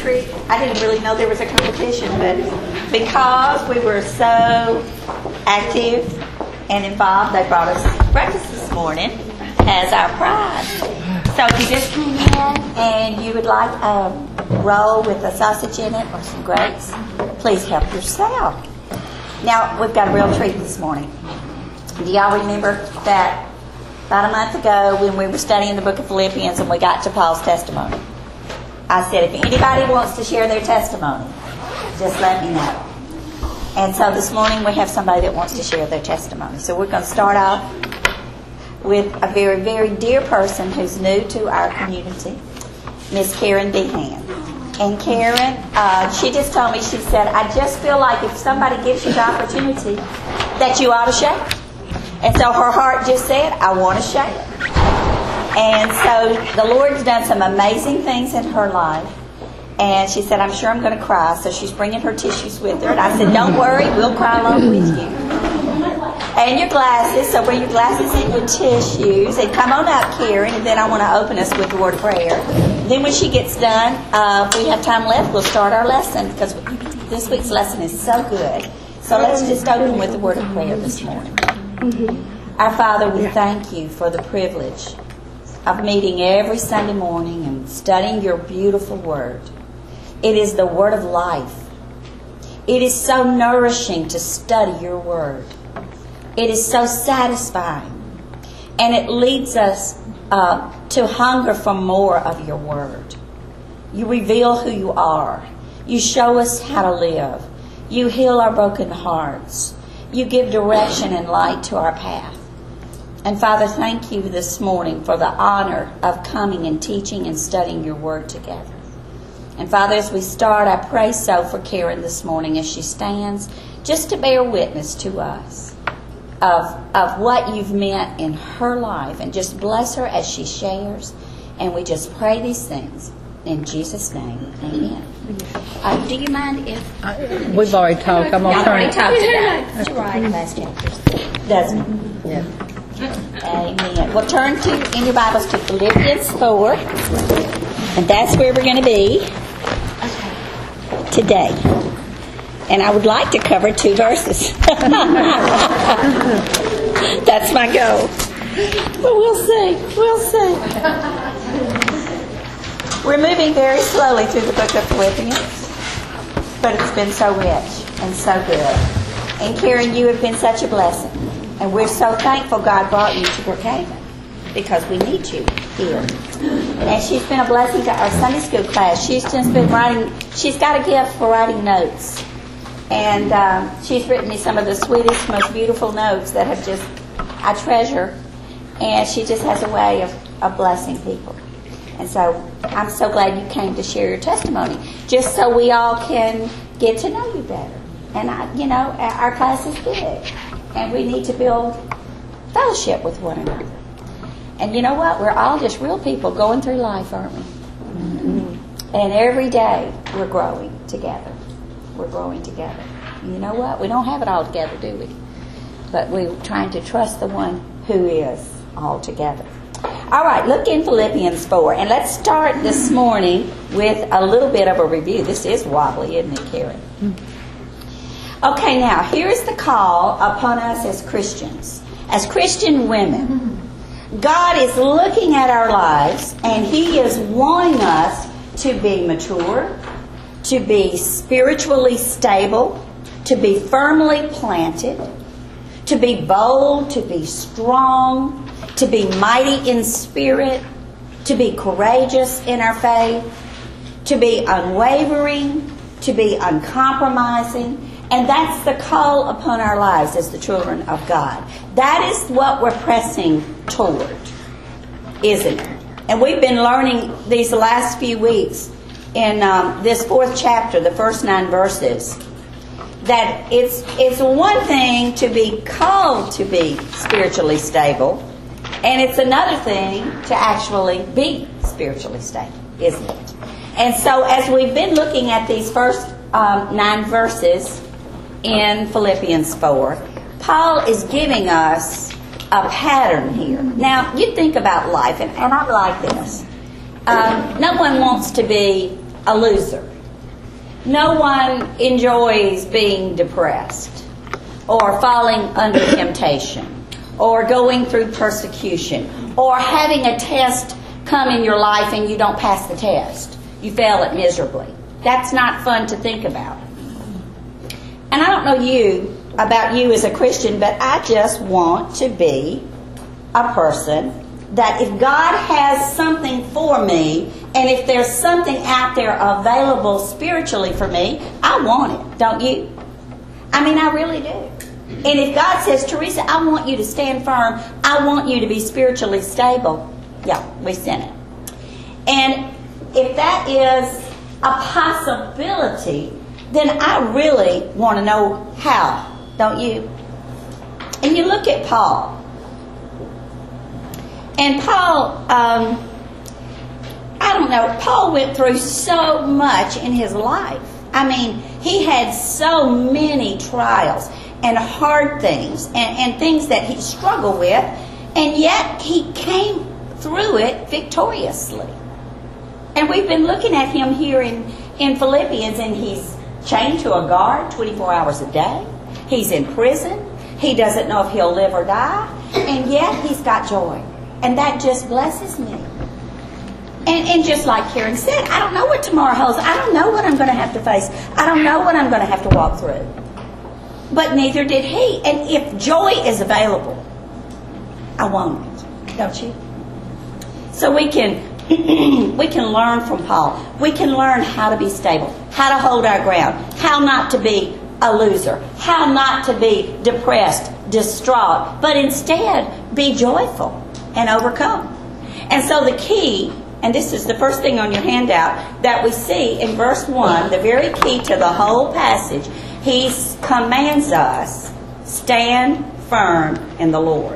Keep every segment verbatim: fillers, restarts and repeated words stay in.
treat. I didn't really know there was a competition, but because we were so active and involved, they brought us breakfast this morning as our prize. So if you just came in and you would like a roll with a sausage in it or some grapes, please help yourself. Now, we've got a real treat this morning. Do y'all remember that about a month ago when we were studying the book of Philippians and we got to Paul's testimony? I said, if anybody wants to share their testimony, just let me know. And so this morning we have somebody that wants to share their testimony. So we're going to start off with a very, very dear person who's new to our community, Miss Karen Behan. And Karen, uh, she just told me, she said, I just feel like if somebody gives you the opportunity that you ought to share. And so her heart just said, I want to share. And so the Lord's done some amazing things in her life. And she said, I'm sure I'm going to cry. So she's bringing her tissues with her. And I said, don't worry, we'll cry along with you. And your glasses. So bring your glasses and your tissues. And come on up, Karen. And then I want to open us with a word of prayer. Then when she gets done, uh, if we have time left, we'll start our lesson. Because this week's lesson is so good. So let's just open with a word of prayer this morning. Our Father, we thank you for the privilege of meeting every Sunday morning and studying your beautiful word. It is the word of life. It is so nourishing to study your word. It is so satisfying. And it leads us uh, to hunger for more of your word. You reveal who you are. You show us how to live. You heal our broken hearts. You give direction and light to our path. And Father, thank you this morning for the honor of coming and teaching and studying your word together. And Father, as we start, I pray so for Karen this morning as she stands just to bear witness to us of, of what you've meant in her life. And just bless her as she shares. And we just pray these things in Jesus' name. Amen. Uh, do you mind if... Uh, we've already talked. I'm going to turn it. talked today. That's right. Last chapter. Doesn't it? Yeah. Amen. We'll turn to, in your Bibles, to Philippians four. And that's where we're going to be today. And I would like to cover two verses. That's my goal. But we'll see. We'll see. We're moving very slowly through the book of Philippians. But it's been so rich and so good. And Karen, you have been such a blessing. And we're so thankful God brought you to Brookhaven because we need you here. And she's been a blessing to our Sunday school class. She's just been writing, she's got a gift for writing notes. And um, she's written me some of the sweetest, most beautiful notes that have just, I treasure. And she just has a way of, of blessing people. And so I'm so glad you came to share your testimony, just so we all can get to know you better. And, I, you know, our class is big. And we need to build fellowship with one another. And you know what? We're all just real people going through life, aren't we? Mm-hmm. And every day we're growing together. We're growing together. And you know what? We don't have it all together, do we? But we're trying to trust the one who is all together. All right, look in Philippians four. And let's start this morning with a little bit of a review. This is wobbly, isn't it, Karen? Mm-hmm. Okay, now, here's the call upon us as Christians, as Christian women. God is looking at our lives, and He is wanting us to be mature, to be spiritually stable, to be firmly planted, to be bold, to be strong, to be mighty in spirit, to be courageous in our faith, to be unwavering, to be uncompromising. And that's the call upon our lives as the children of God. That is what we're pressing toward, isn't it? And we've been learning these last few weeks in um, this fourth chapter, the first nine verses, that it's it's one thing to be called to be spiritually stable, and it's another thing to actually be spiritually stable, isn't it? And so as we've been looking at these first um, nine verses in Philippians four, Paul is giving us a pattern here. Now, you think about life, and, and I like this. Um, no one wants to be a loser. No one enjoys being depressed or falling under temptation or going through persecution or having a test come in your life and you don't pass the test. You fail it miserably. That's not fun to think about. And I don't know you about you as a Christian, but I just want to be a person that if God has something for me, and if there's something out there available spiritually for me, I want it, don't you? I mean, I really do. And if God says, Teresa, I want you to stand firm, I want you to be spiritually stable, yeah, we send it. And if that is a possibility, then I really want to know how, don't you? And you look at Paul. And Paul, um, I don't know, Paul went through so much in his life. I mean, he had so many trials and hard things and, and things that he struggled with, and yet he came through it victoriously. And we've been looking at him here in, in Philippians, and he's chained to a guard twenty-four hours a day. He's in prison. He doesn't know if he'll live or die, and yet he's got joy. And that just blesses me. And, and just like Karen said, I don't know what tomorrow holds. I don't know what I'm going to have to face. I don't know what I'm going to have to walk through. But neither did he. And if joy is available, I want it. Don't you? So we can we can learn from Paul. We can learn how to be stable, how to hold our ground, how not to be a loser, how not to be depressed, distraught, but instead be joyful and overcome. And so the key, and this is the first thing on your handout, that we see in verse one, the very key to the whole passage, he commands us, stand firm in the Lord.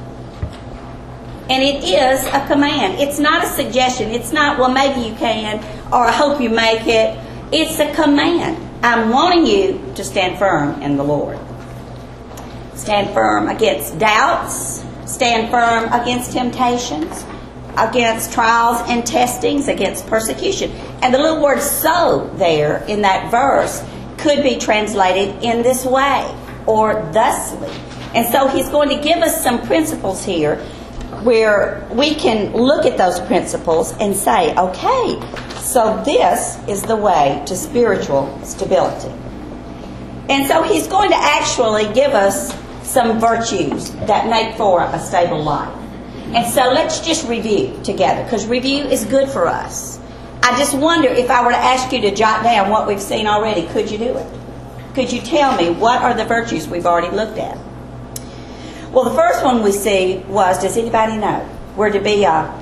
And it is a command. It's not a suggestion. It's not, well, maybe you can, or I hope you make it. It's a command. I'm wanting you to stand firm in the Lord. Stand firm against doubts. Stand firm against temptations, against trials and testings, against persecution. And the little word so there in that verse could be translated in this way, or thusly. And so he's going to give us some principles here where we can look at those principles and say, okay, so this is the way to spiritual stability. And so he's going to actually give us some virtues that make for a stable life. And so let's just review together, because review is good for us. I just wonder if I were to ask you to jot down what we've seen already, could you do it? Could you tell me what are the virtues we've already looked at? Well, the first one we see was, does anybody know? We're to be a,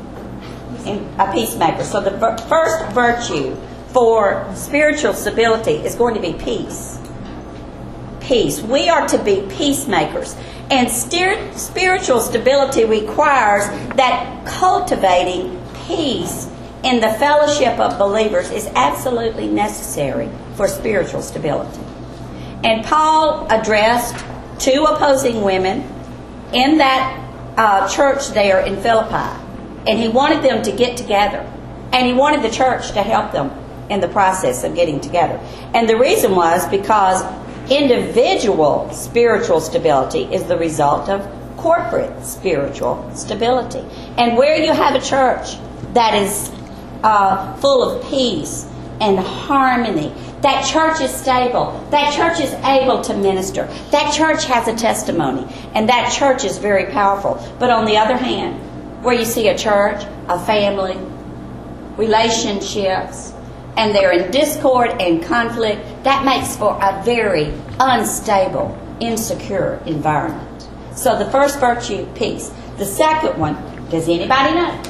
a peacemaker. So the first virtue for spiritual stability is going to be peace. Peace. We are to be peacemakers. And steer, spiritual stability requires that cultivating peace in the fellowship of believers is absolutely necessary for spiritual stability. And Paul addressed two opposing women in that uh, church there in Philippi. And he wanted them to get together. And he wanted the church to help them in the process of getting together. And the reason was because individual spiritual stability is the result of corporate spiritual stability. And where you have a church that is uh, full of peace and harmony, that church is stable. That church is able to minister. That church has a testimony. And that church is very powerful. But on the other hand, where you see a church, a family, relationships, and they're in discord and conflict, that makes for a very unstable, insecure environment. So the first virtue, peace. The second one, does anybody know?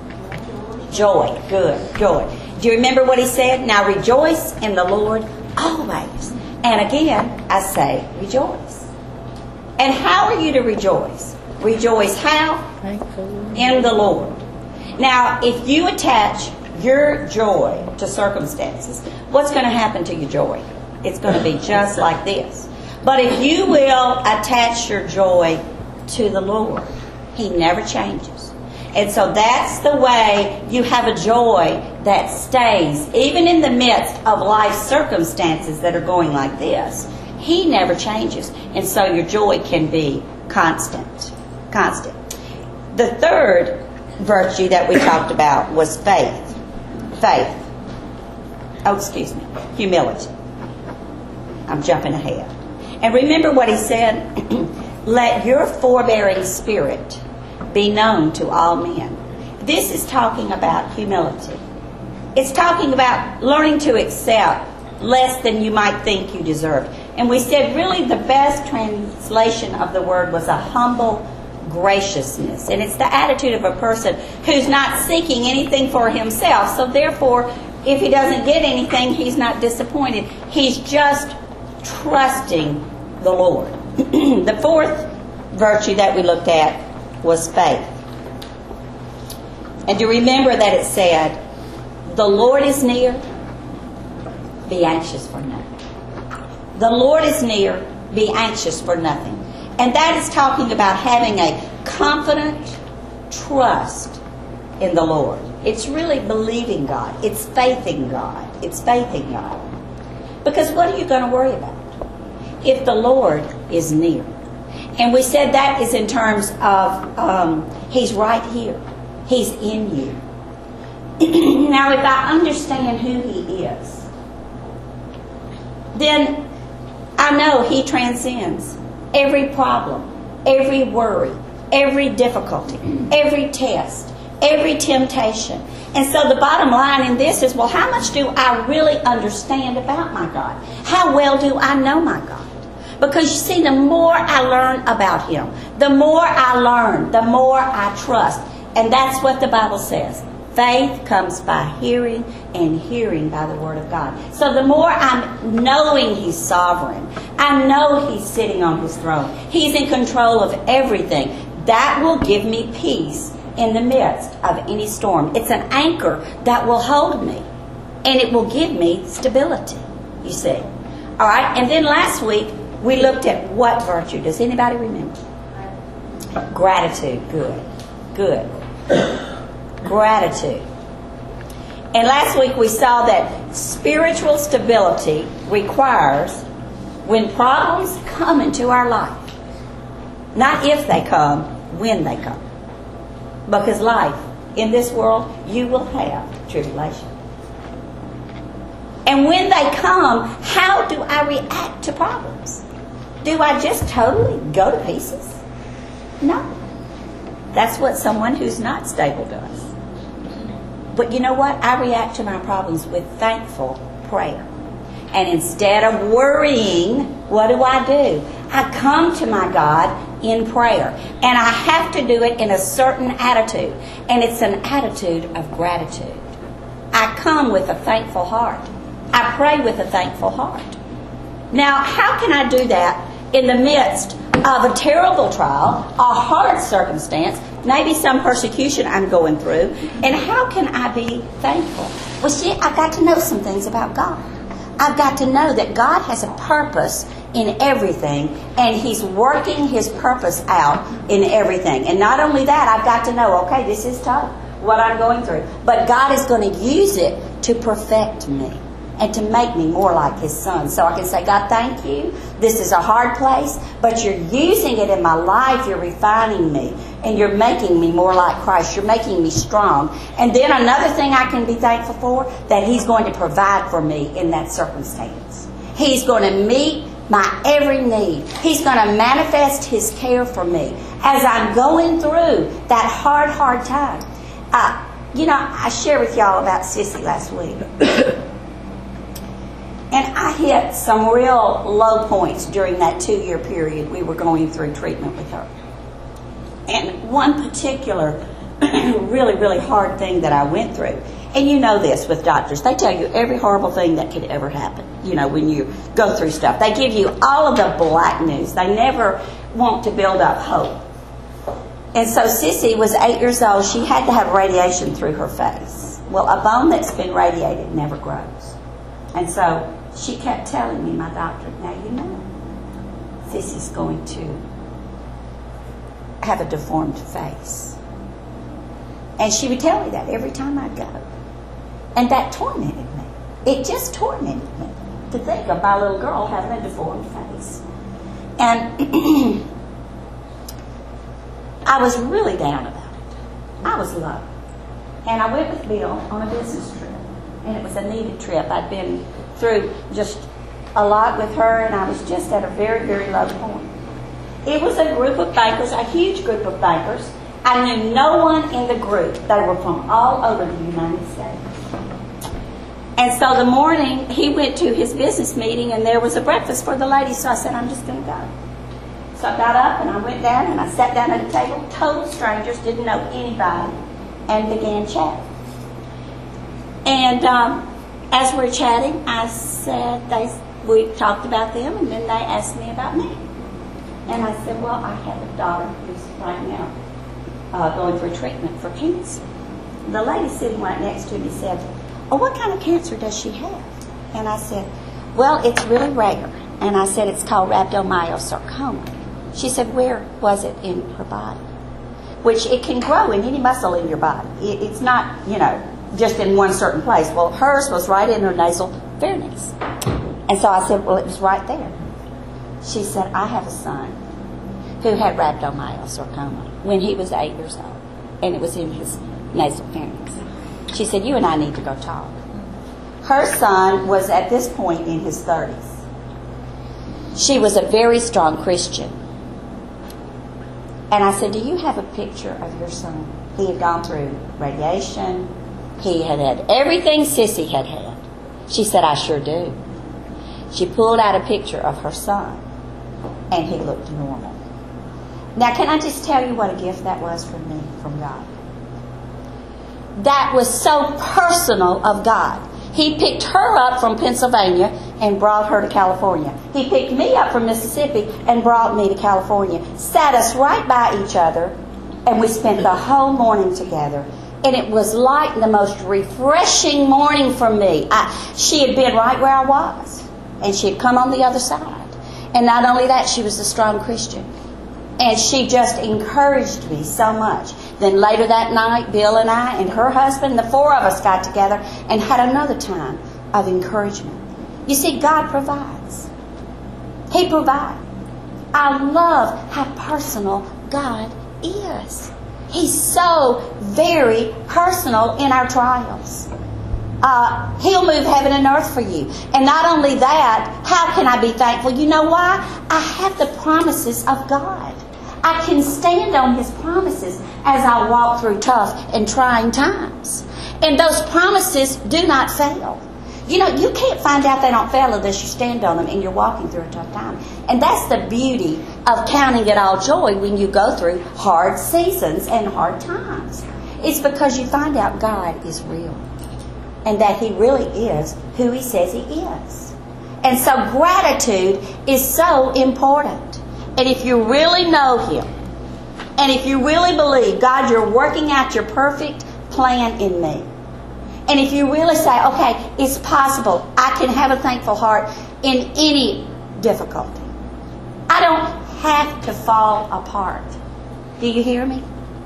Joy. Good. Joy. Do you remember what he said? Now rejoice in the Lord always. And again, I say rejoice. And how are you to rejoice? Rejoice how? In the Lord. Now, if you attach your joy to circumstances, what's going to happen to your joy? It's going to be just like this. But if you will attach your joy to the Lord, He never changes. And so that's the way you have a joy that stays, even in the midst of life circumstances that are going like this. He never changes. And so your joy can be constant. Constant. The third virtue that we talked about was faith. Faith. Oh, excuse me. Humility. I'm jumping ahead. And remember what he said? Let your forbearing spirit be known to all men. This is talking about humility. It's talking about learning to accept less than you might think you deserve. And we said really the best translation of the word was a humble graciousness. And it's the attitude of a person who's not seeking anything for himself. So therefore, if he doesn't get anything, he's not disappointed. He's just trusting the Lord. The fourth virtue that we looked at was faith. And to remember that it said, the Lord is near, be anxious for nothing. The Lord is near, be anxious for nothing. And that is talking about having a confident trust in the Lord. It's really believing God. It's faith in God. It's faith in God. Because what are you going to worry about if the Lord is near? And we said that is in terms of um, He's right here. He's in you. Now, if I understand who He is, then I know He transcends every problem, every worry, every difficulty, every test, every temptation. And so the bottom line in this is, well, how much do I really understand about my God? How well do I know my God? Because you see, the more I learn about Him, the more I learn, the more I trust. And that's what the Bible says. Faith comes by hearing, and hearing by the Word of God. So the more I'm knowing He's sovereign, I know He's sitting on His throne, He's in control of everything, that will give me peace in the midst of any storm. It's an anchor that will hold me, and it will give me stability, you see. All right, and then last week, we looked at what virtue. Does anybody remember? Gratitude. Good. Good. Gratitude. And last week we saw that spiritual stability requires when problems come into our life. Not if they come, when they come. Because life, in this world, you will have tribulation. And when they come, how do I react to problems? Do I just totally go to pieces? No. That's what someone who's not stable does. But you know what? I react to my problems with thankful prayer. And instead of worrying, what do I do? I come to my God in prayer. And I have to do it in a certain attitude. And it's an attitude of gratitude. I come with a thankful heart. I pray with a thankful heart. Now, how can I do that in the midst of a terrible trial, a hard circumstance, maybe some persecution I'm going through, and how can I be thankful? Well, see, I've got to know some things about God. I've got to know that God has a purpose in everything, and He's working His purpose out in everything. And not only that, I've got to know, okay, this is tough, what I'm going through, but God is going to use it to perfect me and to make me more like His Son. So I can say, God, thank you. This is a hard place, but you're using it in my life. You're refining me, and you're making me more like Christ. You're making me strong. And then another thing I can be thankful for, that He's going to provide for me in that circumstance. He's going to meet my every need. He's going to manifest His care for me as I'm going through that hard, hard time. Uh, you know, I shared with y'all about Sissy last week. And I hit some real low points during that two-year period we were going through treatment with her. And one particular really, really hard thing that I went through, and you know this with doctors, they tell you every horrible thing that could ever happen, you know, when you go through stuff. They give you all of the black news. They never want to build up hope. And so Sissy was eight years old. She had to have radiation through her face. Well, a bone that's been radiated never grows. And so she kept telling me, my doctor, now you know, Sissy's going to have a deformed face. And she would tell me that every time I'd go. And that tormented me. It just tormented me to think of my little girl having a deformed face. And I was really down about it. I was low. And I went with Bill on a business trip. And it was a needed trip. I'd been through just a lot with her, and I was just at a very, very low point. It was a group of bankers, a huge group of bankers. I knew no one in the group. They were from all over the United States. And so the morning, he went to his business meeting, and there was a breakfast for the ladies, so I said, I'm just going to go. So I got up, and I went down, and I sat down at a table, total strangers, didn't know anybody, and began chatting. And um, as we're chatting, I said, they, we talked about them, and then they asked me about me. And I said, well, I have a daughter who's right now uh, going through treatment for cancer. The lady sitting right next to me said, oh, what kind of cancer does she have? And I said, well, it's really rare. And I said, it's called rhabdomyosarcoma. She said, where was it in her body? Which it can grow in any muscle in your body. It, it's not, you know, just in one certain place. Well, hers was right in her nasal pharynx. And so I said, well, it was right there. She said, I have a son who had rhabdomyosarcoma when he was eight years old, and it was in his nasal pharynx. She said, you and I need to go talk. Her son was at this point in his thirties. She was a very strong Christian. And I said, do you have a picture of your son? He had gone through radiation. He had had everything Sissy had had. She said, I sure do. She pulled out a picture of her son, and he looked normal. Now, can I just tell you what a gift that was from me, from God? That was so personal of God. He picked her up from Pennsylvania and brought her to California. He picked me up from Mississippi and brought me to California. Sat us right by each other, and we spent the whole morning together. And it was like the most refreshing morning for me. I, she had been right where I was, and she had come on the other side. And not only that, she was a strong Christian. And she just encouraged me so much. Then later that night, Bill and I and her husband, the four of us got together and had another time of encouragement. You see, God provides. He provides. I love how personal God is. He's so very personal in our trials. Uh, he'll move heaven and earth for you. And not only that, how can I be thankful? You know why? I have the promises of God. I can stand on His promises as I walk through tough and trying times. And those promises do not fail. You know, you can't find out they don't fail unless you stand on them and you're walking through a tough time. And that's the beauty of counting it all joy when you go through hard seasons and hard times. It's because you find out God is real. And that He really is who He says He is. And so gratitude is so important. And if you really know Him, and if you really believe, God, you're working out your perfect plan in me. And if you really say, okay, it's possible, I can have a thankful heart in any difficulty. I don't have to fall apart. Do you hear me?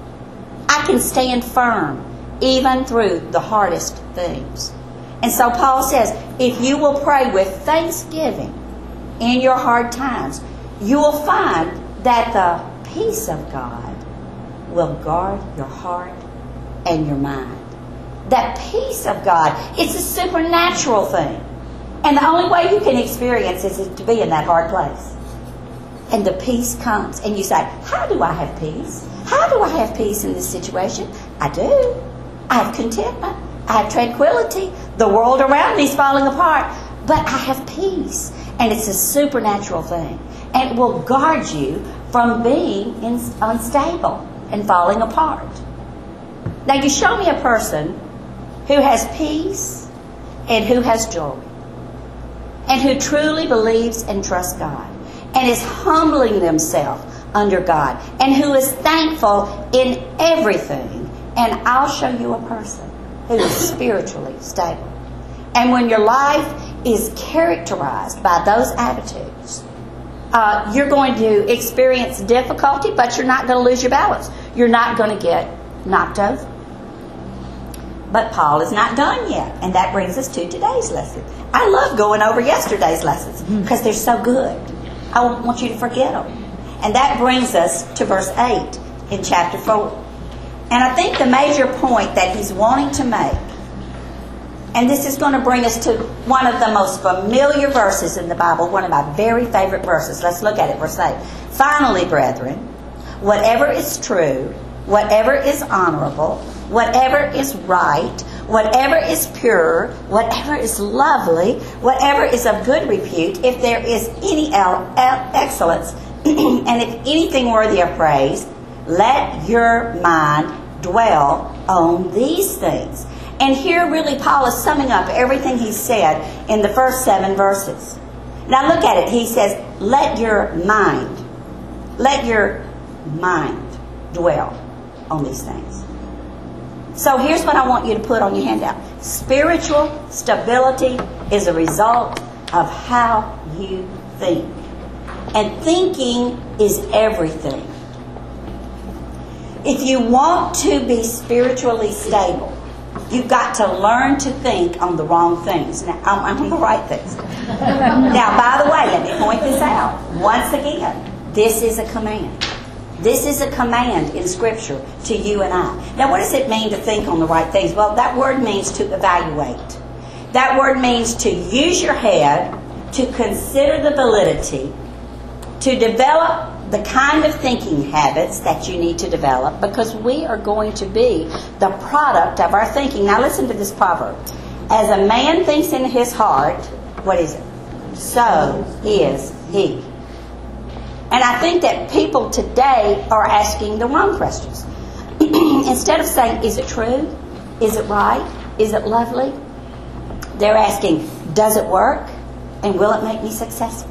I can stand firm even through the hardest things. And so Paul says, if you will pray with thanksgiving in your hard times, you will find that the peace of God will guard your heart and your mind. That peace of God, it's a supernatural thing. And the only way you can experience it is to be in that hard place. And the peace comes. And you say, how do I have peace? How do I have peace in this situation? I do. I have contentment. I have tranquility. The world around me is falling apart. But I have peace. And it's a supernatural thing. And it will guard you from being in, unstable and falling apart. Now you show me a person who has peace and who has joy. And who truly believes and trusts God. And is humbling themselves under God. And who is thankful in everything. And I'll show you a person who is spiritually stable. And when your life is characterized by those attitudes, uh, you're going to experience difficulty, but you're not going to lose your balance. You're not going to get knocked over. But Paul is not done yet. And that brings us to today's lesson. I love going over yesterday's lessons because they're so good. I don't want you to forget them. And that brings us to verse eight in chapter four. And I think the major point that he's wanting to make, and this is going to bring us to one of the most familiar verses in the Bible, one of my very favorite verses. Let's look at it, verse eight. Finally, brethren, whatever is true, whatever is honorable, whatever is right, whatever is pure, whatever is lovely, whatever is of good repute, if there is any excellence, and if anything worthy of praise, let your mind dwell on these things. And here really Paul is summing up everything he said in the first seven verses. Now look at it. He says, let your mind, let your mind dwell on these things. So here's what I want you to put on your handout. Spiritual stability is a result of how you think. And thinking is everything. If you want to be spiritually stable, you've got to learn to think on the wrong things. Now, I'm on the right things. Now, by the way, let me point this out. Once again, this is a command. This is a command in Scripture to you and I. Now, what does it mean to think on the right things? Well, that word means to evaluate. That word means to use your head, to consider the validity, to develop the kind of thinking habits that you need to develop, because we are going to be the product of our thinking. Now listen to this proverb. As a man thinks in his heart, what is it? So is he. And I think that people today are asking the wrong questions. Instead of saying, is it true? Is it right? Is it lovely? They're asking, does it work? And will it make me successful?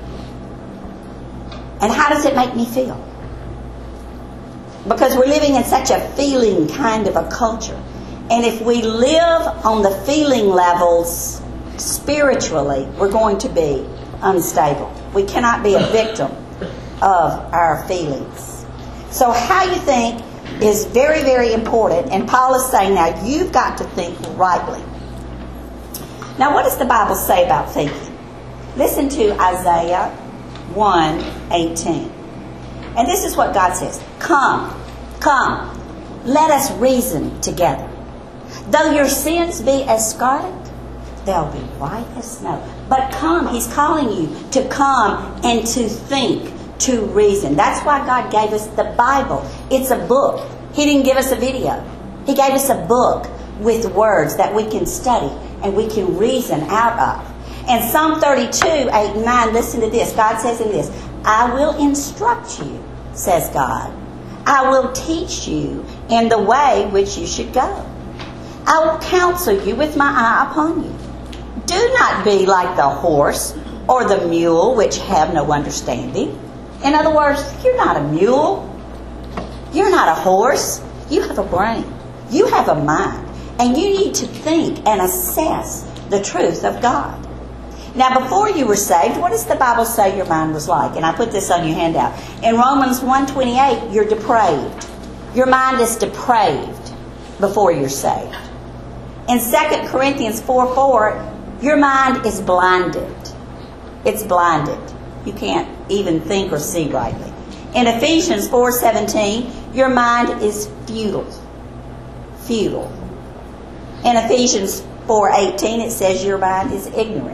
And how does it make me feel? Because we're living in such a feeling kind of a culture. And if we live on the feeling levels spiritually, we're going to be unstable. We cannot be a victim of our feelings. So how you think is very, very important. And Paul is saying now, you've got to think rightly. Now, what does the Bible say about thinking? Listen to Isaiah one eighteen. And this is what God says. Come, come, let us reason together. Though your sins be as scarlet, they'll be white as snow. But come, he's calling you to come and to think, to reason. That's why God gave us the Bible. It's a book. He didn't give us a video. He gave us a book with words that we can study and we can reason out of. And Psalm thirty-two, eight and nine, listen to this. God says in this, I will instruct you, says God. I will teach you in the way which you should go. I will counsel you with my eye upon you. Do not be like the horse or the mule, which have no understanding. In other words, you're not a mule. You're not a horse. You have a brain. You have a mind. And you need to think and assess the truth of God. Now, before you were saved, what does the Bible say your mind was like? And I put this on your handout. In Romans one twenty-eight, you're depraved. Your mind is depraved before you're saved. In Second Corinthians four four, your mind is blinded. It's blinded. You can't even think or see rightly. In Ephesians four seventeen, your mind is futile. Futile. In Ephesians four eighteen, it says your mind is ignorant.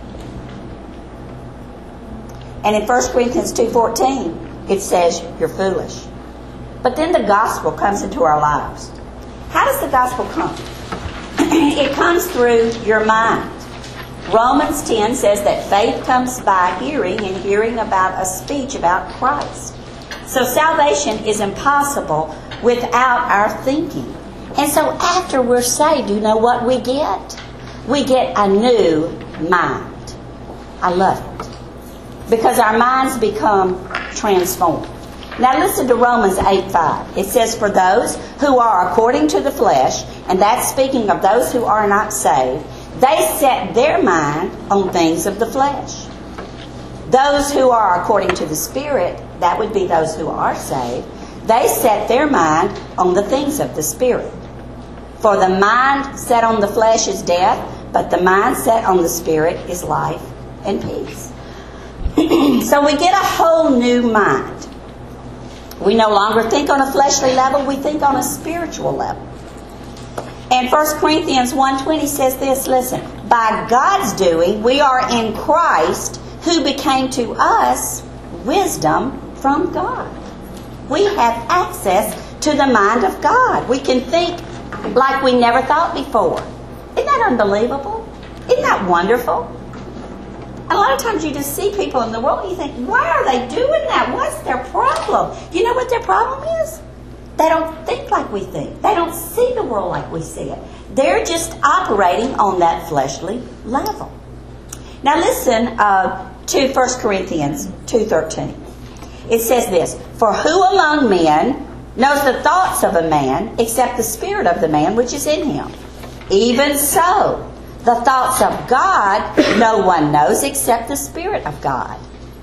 And in First Corinthians two fourteen, it says you're foolish. But then the gospel comes into our lives. How does the gospel come? It comes through your mind. Romans ten says that faith comes by hearing, and hearing about a speech about Christ. So salvation is impossible without our thinking. And so after we're saved, you know what we get? We get a new mind. I love it. Because our minds become transformed. Now listen to Romans eight five. It says, for those who are according to the flesh, and that's speaking of those who are not saved, they set their mind on things of the flesh. Those who are according to the Spirit, that would be those who are saved, they set their mind on the things of the Spirit. For the mind set on the flesh is death, but the mind set on the Spirit is life and peace. So we get a whole new mind. We no longer think on a fleshly level, we think on a spiritual level. And First Corinthians one twenty says this, listen, by God's doing, we are in Christ, who became to us wisdom from God. We have access to the mind of God. We can think like we never thought before. Isn't that unbelievable? Isn't that wonderful? A lot of times you just see people in the world and you think, why are they doing that? What's their problem? You know what their problem is? They don't think like we think. They don't see the world like we see it. They're just operating on that fleshly level. Now listen uh, to First Corinthians two thirteen. It says this, for who among men knows the thoughts of a man except the spirit of the man which is in him? Even so, the thoughts of God no one knows except the Spirit of God.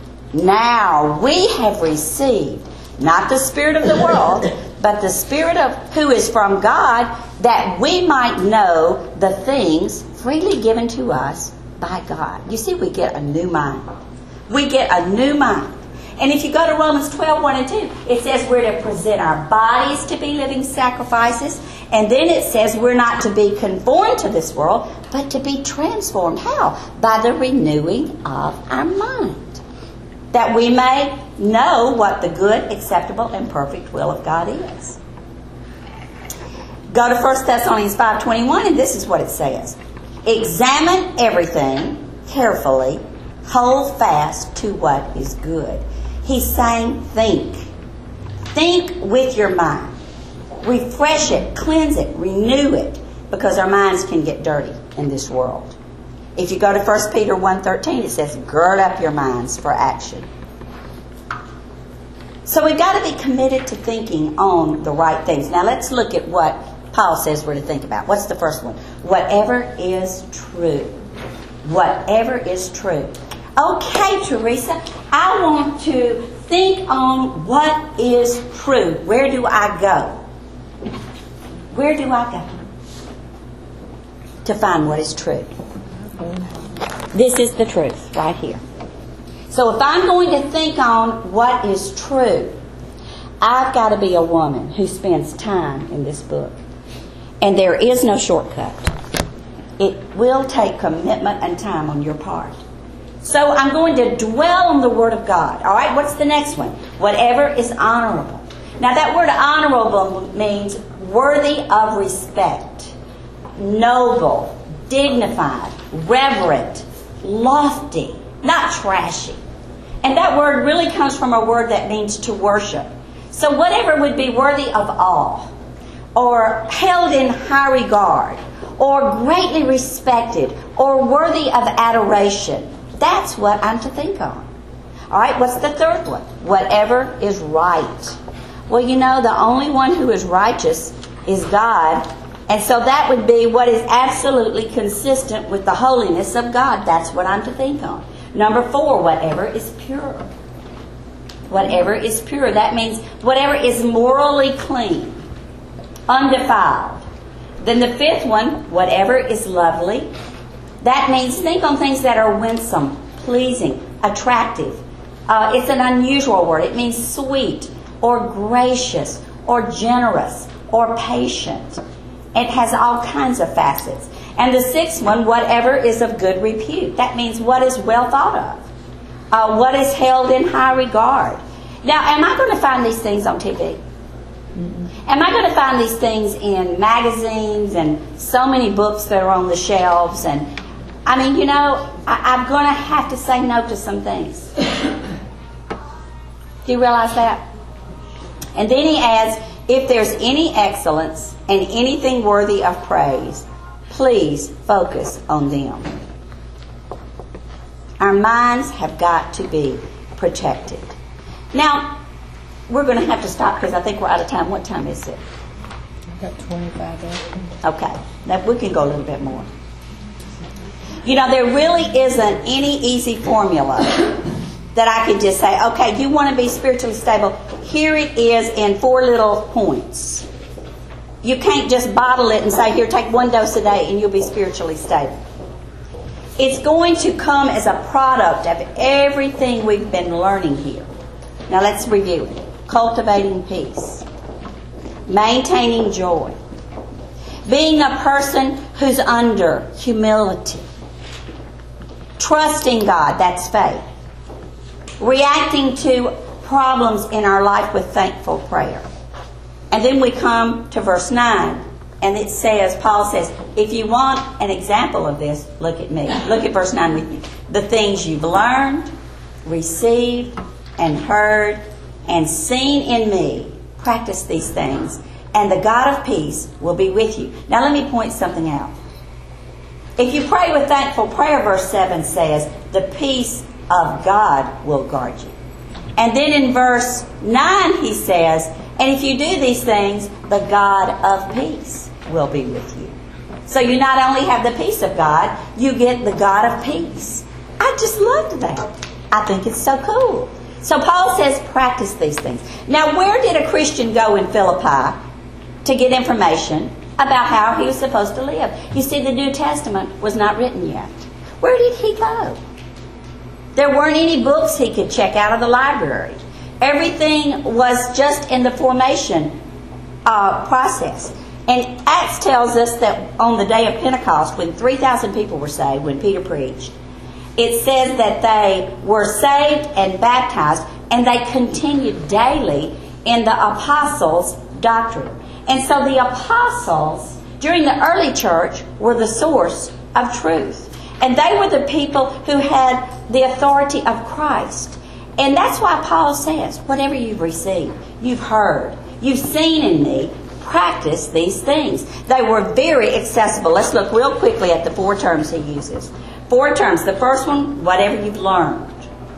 Now we have received not the spirit of the world, but the Spirit of who is from God, that we might know the things freely given to us by God. You see, we get a new mind. We get a new mind. And if you go to Romans twelve, one and two, it says we're to present our bodies to be living sacrifices. And then it says we're not to be conformed to this world, but to be transformed. How? By the renewing of our mind. That we may know what the good, acceptable, and perfect will of God is. Go to First Thessalonians five twenty-one, and this is what it says. Examine everything carefully. Hold fast to what is good. He's saying think. Think with your mind. Refresh it, cleanse it, renew it, because our minds can get dirty in this world. If you go to First Peter one thirteen, it says, gird up your minds for action. So we've got to be committed to thinking on the right things. Now let's look at what Paul says we're to think about. What's the first one? Whatever is true. Whatever is true. Okay, Teresa, I want to think on what is true. Where do I go? Where do I go to find what is true? This is the truth right here. So if I'm going to think on what is true, I've got to be a woman who spends time in this book. And there is no shortcut. It will take commitment and time on your part. So I'm going to dwell on the Word of God. All right, what's the next one? Whatever is honorable. Now that word honorable means worthy of respect, noble, dignified, reverent, lofty, not trashy. And that word really comes from a word that means to worship. So whatever would be worthy of awe, or held in high regard, or greatly respected, or worthy of adoration, that's what I'm to think on. All right, what's the third one? Whatever is right. Well, you know, the only one who is righteous is God. And so that would be what is absolutely consistent with the holiness of God. That's what I'm to think on. Number four, whatever is pure. Whatever is pure. That means whatever is morally clean, undefiled. Then the fifth one, whatever is lovely. That means think on things that are winsome, pleasing, attractive. Uh, it's an unusual word. It means sweet, or gracious, or generous, or patient. It has all kinds of facets. And the sixth one, whatever is of good repute. That means what is well thought of. Uh, what is held in high regard. Now, am I going to find these things on T V? Mm-hmm. Am I going to find these things in magazines and so many books that are on the shelves? And I mean, you know, I, I'm going to have to say no to some things. Do you realize that? And then he adds, if there's any excellence and anything worthy of praise, please focus on them. Our minds have got to be protected. Now, we're going to have to stop because I think we're out of time. What time is it? I've got twenty-five left. Okay. Now, we can go a little bit more. You know, there really isn't any easy formula that I could just say, okay, you want to be spiritually stable. Here it is in four little points. You can't just bottle it and say, here, take one dose a day and you'll be spiritually stable. It's going to come as a product of everything we've been learning here. Now let's review it. Cultivating peace. Maintaining joy. Being a person who's under humility. Trusting God, that's faith. Reacting to problems in our life with thankful prayer. And then we come to verse nine, and it says, Paul says, if you want an example of this, look at me. Look at verse nine with me. The things you've learned, received, and heard, and seen in me, practice these things, and the God of peace will be with you. Now let me point something out. If you pray with thankful prayer, verse seven says, the peace of God will guard you. And then in verse nine he says, and if you do these things, the God of peace will be with you. So you not only have the peace of God, you get the God of peace. I just loved that. I think it's so cool. So Paul says, practice these things. Now, where did a Christian go in Philippi to get information about how he was supposed to live? You see, the New Testament was not written yet. Where did he go? There weren't any books he could check out of the library. Everything was just in the formation uh, process. And Acts tells us that on the day of Pentecost, when three thousand people were saved, when Peter preached, it says that they were saved and baptized, and they continued daily in the apostles' doctrine. And so the apostles, during the early church, were the source of truth. And they were the people who had the authority of Christ. And that's why Paul says, whatever you've received, you've heard, you've seen in me, practice these things. They were very accessible. Let's look real quickly at the four terms he uses. Four terms. The first one, whatever you've learned.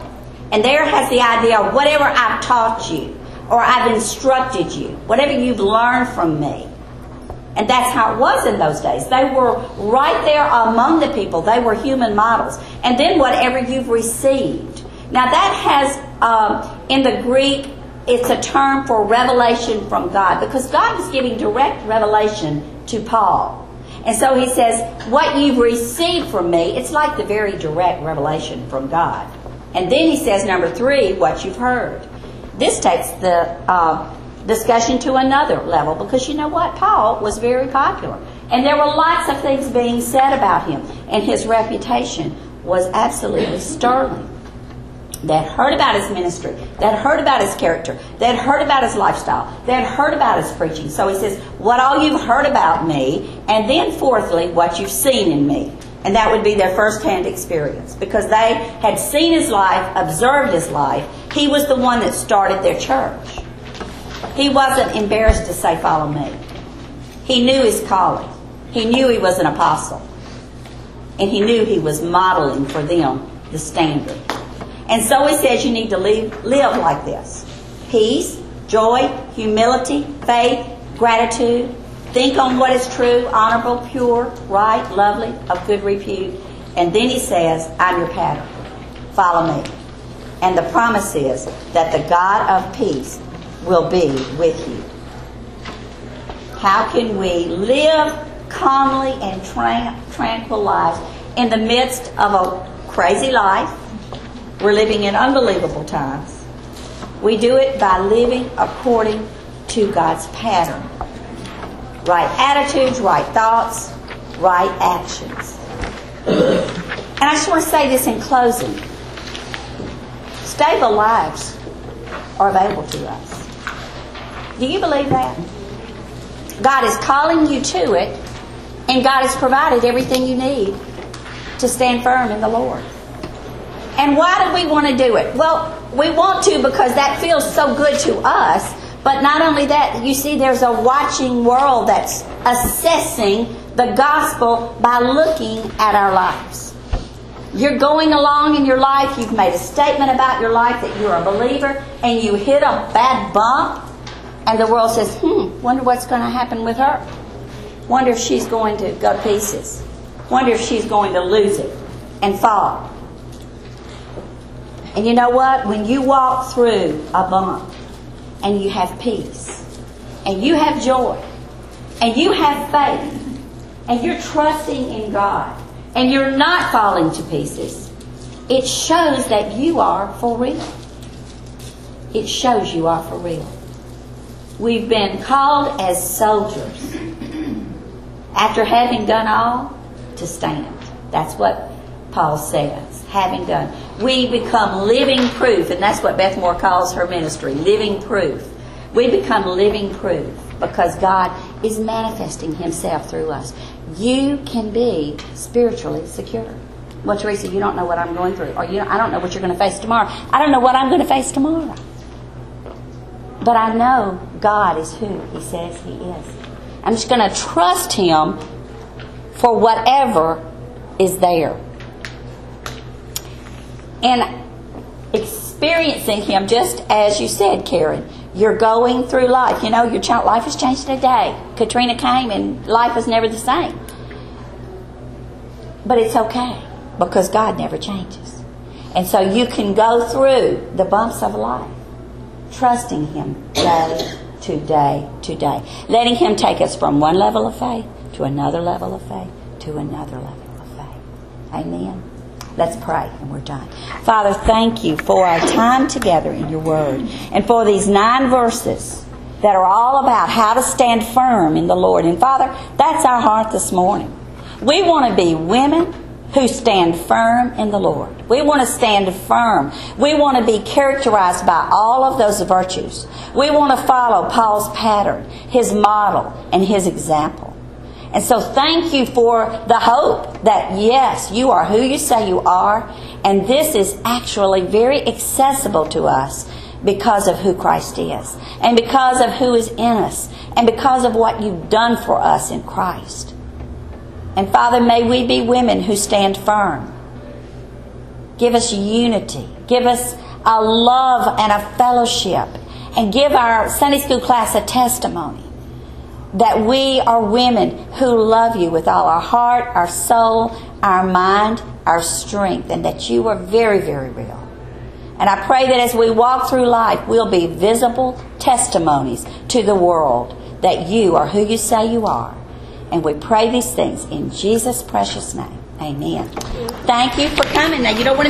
And there has the idea of whatever I've taught you or I've instructed you, whatever you've learned from me. And that's how it was in those days. They were right there among the people. They were human models. And then whatever you've received. Now that has, um, in the Greek, it's a term for revelation from God, because God was giving direct revelation to Paul. And so he says, what you've received from me, it's like the very direct revelation from God. And then he says, number three, what you've heard. This takes the uh, discussion to another level, because you know what? Paul was very popular. And there were lots of things being said about him. And his reputation was absolutely sterling. That heard about his ministry, that heard about his character, that heard about his lifestyle, that heard about his preaching. So he says, what all you've heard about me, and then fourthly, what you've seen in me. And that would be their first-hand experience, because they had seen his life, observed his life. He was the one that started their church. He wasn't embarrassed to say, follow me. He knew his calling. He knew he was an apostle. And he knew he was modeling for them the standard. And so he says you need to live, live like this. Peace, joy, humility, faith, gratitude. Think on what is true, honorable, pure, right, lovely, of good repute. And then he says, I'm your pattern. Follow me. And the promise is that the God of peace will be with you. How can we live calmly and tra- tranquil lives in the midst of a crazy life? We're living in unbelievable times. We do it by living according to God's pattern. Right attitudes, right thoughts, right actions. And I just want to say this in closing. Stable lives are available to us. Do you believe that? God is calling you to it, and God has provided everything you need to stand firm in the Lord. And why do we want to do it? Well, we want to because that feels so good to us. But not only that, you see, there's a watching world that's assessing the gospel by looking at our lives. You're going along in your life, you've made a statement about your life that you're a believer, and you hit a bad bump, and the world says, hmm, wonder what's going to happen with her. Wonder if she's going to go to pieces. Wonder if she's going to lose it and fall. And you know what? When you walk through a bump and you have peace and you have joy and you have faith, and you're trusting in God, and you're not falling to pieces, it shows that you are for real. It shows you are for real. We've been called as soldiers, after having done all, to stand. That's what Paul says, having done. We become living proof, and that's what Beth Moore calls her ministry, living proof. We become living proof because God is manifesting Himself through us. You can be spiritually secure. Well, Teresa, you don't know what I'm going through, or you know, I don't know what you're going to face tomorrow. I don't know what I'm going to face tomorrow. But I know God is who He says He is. I'm just going to trust Him for whatever is there. And experiencing Him, just as you said, Karen, you're going through life. You know, your child, life has changed today. Katrina came and life was never the same. But it's okay because God never changes. And so you can go through the bumps of life, trusting Him day to day to day. Letting Him take us from one level of faith to another level of faith to another level of faith. Amen. Let's pray and we're done. Father, thank You for our time together in Your Word and for these nine verses that are all about how to stand firm in the Lord. And Father, that's our heart this morning. We want to be women who stand firm in the Lord. We want to stand firm. We want to be characterized by all of those virtues. We want to follow Paul's pattern, his model, and his example. And so thank You for the hope that, yes, You are who You say You are, and this is actually very accessible to us because of who Christ is, and because of who is in us, and because of what You've done for us in Christ. And Father, may we be women who stand firm. Give us unity. Give us a love and a fellowship. And give our Sunday school class a testimony that we are women who love You with all our heart, our soul, our mind, our strength, and that You are very, very real. And I pray that as we walk through life, we'll be visible testimonies to the world that You are who You say You are. And we pray these things in Jesus' precious name. Amen. Thank you for coming. Now, you don't want to